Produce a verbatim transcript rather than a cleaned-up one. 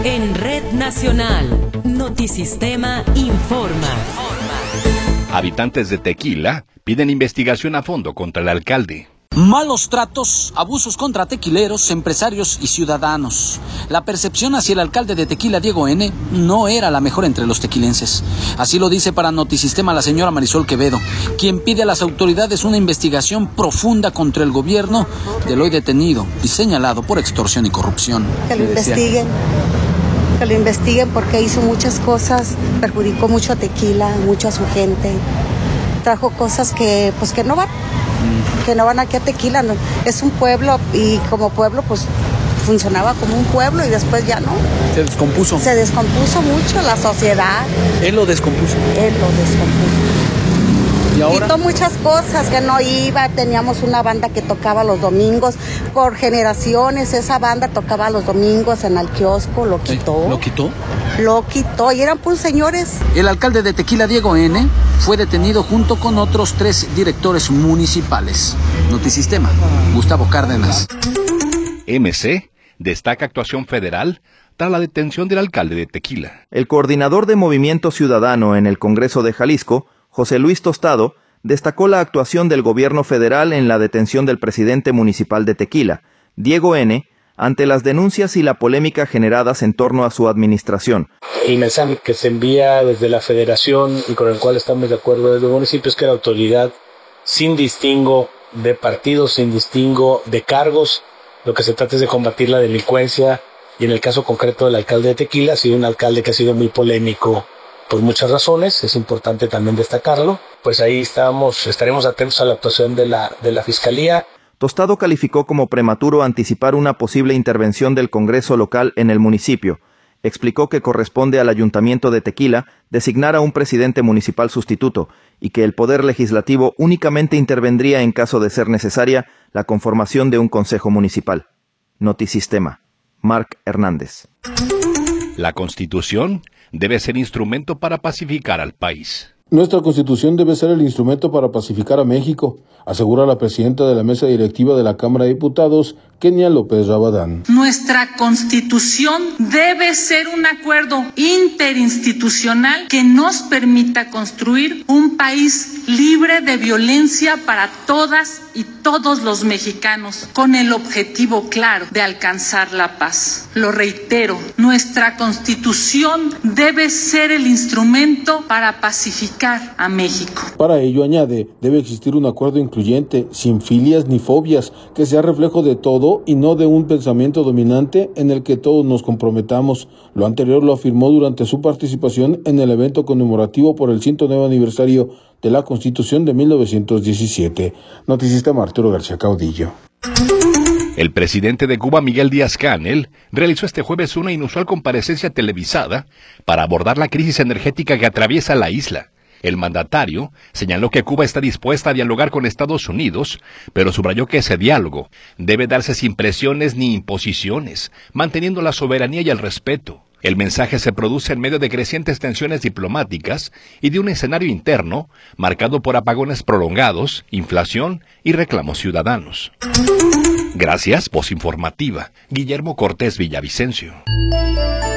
En Red Nacional, Notisistema informa. Habitantes de Tequila piden investigación a fondo contra el alcalde. Malos tratos, abusos contra tequileros, empresarios y ciudadanos. La percepción hacia el alcalde de Tequila, Diego N., no era la mejor entre los tequilenses. Así lo dice para Notisistema la señora Marisol Quevedo, quien pide a las autoridades una investigación profunda contra el gobierno del hoy detenido y señalado por extorsión y corrupción. Que lo investiguen, que lo investiguen porque hizo muchas cosas, perjudicó mucho a Tequila, mucho a su gente. Trajo cosas que, pues, que no van. que no van aquí a Tequila, no. Es un pueblo y como pueblo pues funcionaba como un pueblo y después ya no. Se descompuso. Se descompuso mucho la sociedad. Él lo descompuso. Él lo descompuso. ¿Y ahora? Quitó muchas cosas que no iba, teníamos una banda que tocaba los domingos, por generaciones esa banda tocaba los domingos en el kiosco, lo quitó. ¿Lo quitó? Lo quitó y eran puros señores. El alcalde de Tequila, Diego N., fue detenido junto con otros tres directores municipales. Notisistema, Gustavo Cárdenas. M C destaca actuación federal tras la detención del alcalde de Tequila. El coordinador de Movimiento Ciudadano en el Congreso de Jalisco, José Luis Tostado, destacó la actuación del gobierno federal en la detención del presidente municipal de Tequila, Diego N., ante las denuncias y la polémica generadas en torno a su administración. El mensaje que se envía desde la federación y con el cual estamos de acuerdo desde el municipio es que la autoridad, sin distingo de partidos, sin distingo de cargos, lo que se trata es de combatir la delincuencia y en el caso concreto del alcalde de Tequila ha sido un alcalde que ha sido muy polémico por muchas razones, es importante también destacarlo, pues ahí estamos, estaremos atentos a la actuación de la, de la Fiscalía. Tostado calificó como prematuro anticipar una posible intervención del Congreso local en el municipio. Explicó que corresponde al Ayuntamiento de Tequila designar a un presidente municipal sustituto y que el Poder Legislativo únicamente intervendría en caso de ser necesaria la conformación de un Consejo Municipal. Notisistema, Marc Hernández. La Constitución debe ser instrumento para pacificar al país. Nuestra Constitución debe ser el instrumento para pacificar a México, asegura la presidenta de la mesa directiva de la Cámara de Diputados, Kenia López Rabadán. Nuestra Constitución debe ser un acuerdo interinstitucional que nos permita construir un país libre de violencia para todas y todos los mexicanos, con el objetivo claro de alcanzar la paz. Lo reitero, nuestra Constitución debe ser el instrumento para pacificar a México. Para ello, añade, debe existir un acuerdo incluyente, sin filias ni fobias, que sea reflejo de todo y no de un pensamiento dominante en el que todos nos comprometamos. Lo anterior lo afirmó durante su participación en el evento conmemorativo por el ciento nueve aniversario de la Constitución de mil novecientos diecisiete. Notisistema, Arturo García Caudillo. El presidente de Cuba, Miguel Díaz-Canel, realizó este jueves una inusual comparecencia televisada para abordar la crisis energética que atraviesa la isla. El mandatario señaló que Cuba está dispuesta a dialogar con Estados Unidos, pero subrayó que ese diálogo debe darse sin presiones ni imposiciones, manteniendo la soberanía y el respeto. El mensaje se produce en medio de crecientes tensiones diplomáticas y de un escenario interno marcado por apagones prolongados, inflación y reclamos ciudadanos. Gracias, voz informativa. Guillermo Cortés Villavicencio.